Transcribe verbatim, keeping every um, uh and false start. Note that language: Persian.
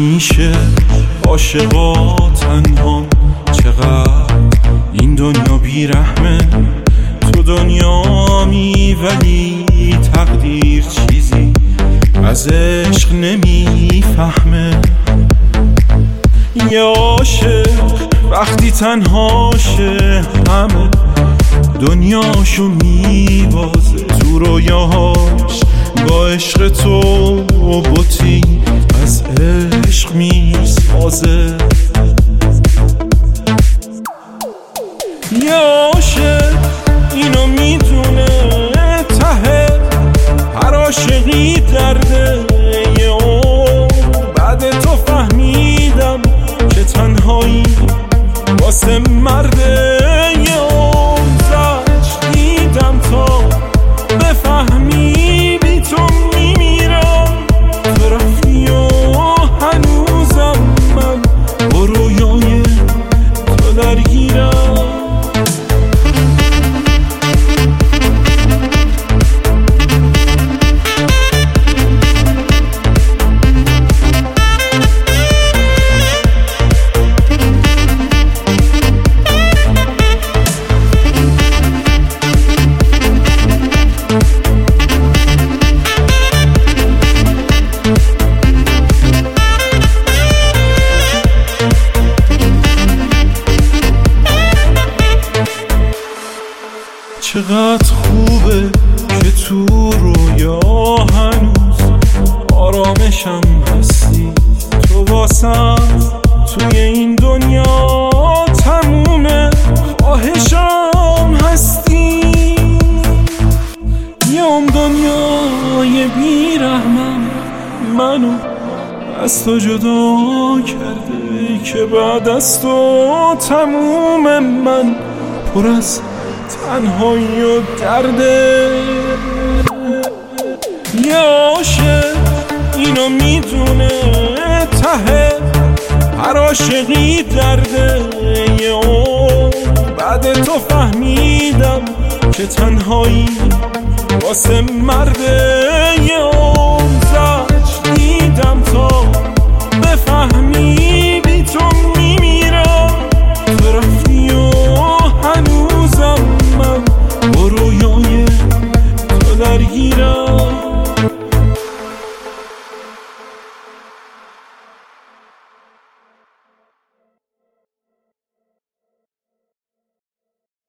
همیشه عاشقا تنها، چقدر این دنیا بیرحمه. تو دنیامی ولی تقدیر چیزی از عشق نمیفهمه. یه عاشق وقتی تنهاشه همه دنیاشو میبازه، تو رویاهاش با عشق تو بطی از عشق میسازه. یه عاشق اینو میدونه ته هر عاشقی درده. یه عمر بعد تو فهمیدم که تنهایی واسه مرده. یه عمر زج دیدم تا بفهمی بی تو میمیرم. تو رفتی و هنوزم من با رویای تو درگیرم. چقدر خوبه که تو رویا هنوز آرامشم هستی. تو واسم توی این دنیا تمومه، خواهشم هستی. یه عمر دنیای بیرحمم منو از تو جدا کرده، که بعد از تو تموم من پر از تنهایی و درده. یه عاشق اینو میدونه ته هر عاشقی درده. یه عمر بعد تو فهمیدم که تنهایی واسه مرده. یه عمر زج دیدم تا بفهمی بی تو میمیرم. تو رفتی و هنوزم من با رویای تو درگیرم.